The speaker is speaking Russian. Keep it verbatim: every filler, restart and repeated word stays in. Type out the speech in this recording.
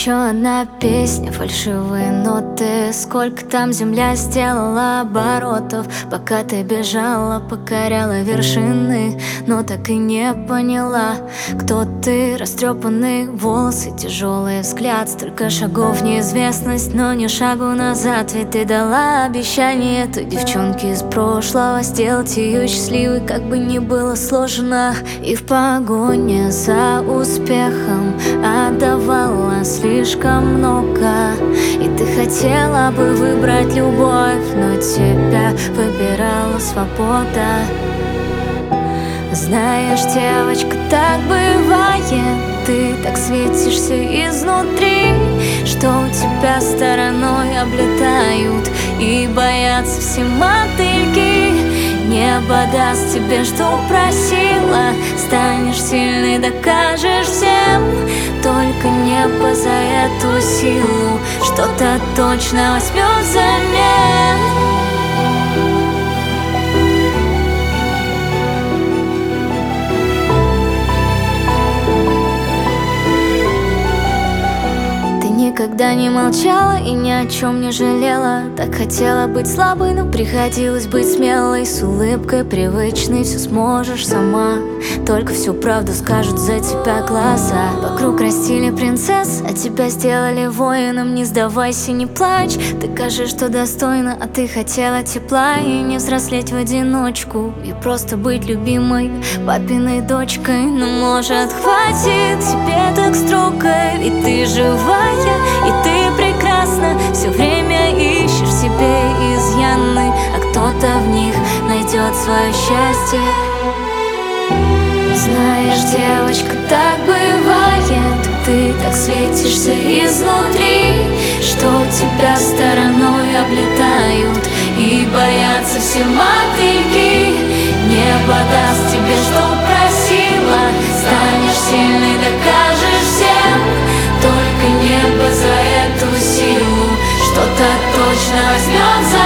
Еще одна песня, фальшивые ноты. Сколько там земля сделала оборотов, пока ты бежала, покоряла вершины, но так и не поняла, кто ты. Растрепанные волосы, тяжелый взгляд, столько шагов в неизвестность, но не шагу назад. Ведь ты дала обещание той девчонке из прошлого сделать ее счастливой, как бы ни было сложно. И в погоне за успехом отдавала слишком много, и ты хотела бы выбрать любовь, но тебя выбирала свобода. Знаешь, девочка, так бывает, ты так светишься изнутри, что у тебя стороной облетают и боятся все мотыльки. Небо даст тебе, что просила, станешь сильной, докажешь всем. Только небо за эту силу что-то точно возьмет взамен. Никогда не молчала и ни о чем не жалела. Так хотела быть слабой, но приходилось быть смелой. С улыбкой привычной все сможешь сама, только всю правду скажут за тебя глаза. Вокруг растили принцесс, а тебя сделали воином. Не сдавайся, не плачь, ты кажешь, что достойна, а ты хотела тепла и не взрослеть в одиночку, и просто быть любимой папиной дочкой. Но может хватит тебе так строго, ведь ты живая и ты прекрасна. Все время ищешь в себе изъяны, а кто-то в них найдет свое счастье. Знаешь, девочка, так бывает, ты так светишься изнутри, что тебя стороной облетают и боятся все мотыльки. Небо даст тебе, что просила, станешь сильной, докажешь всем. Только небо за эту силу что-то точно возьмет за